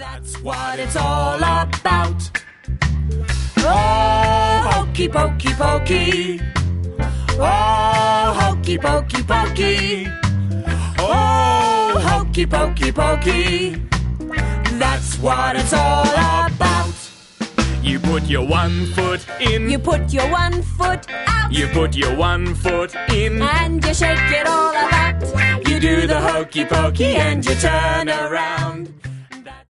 That's what it's all about. Oh, hokey pokey pokey. Oh, hokey pokey pokey. Oh, hokey pokey pokey. That's what it's all about. You put your one foot in. You put your one foot out. You put your one foot in. And you shake it all about. You do the hokey pokey and you turn around.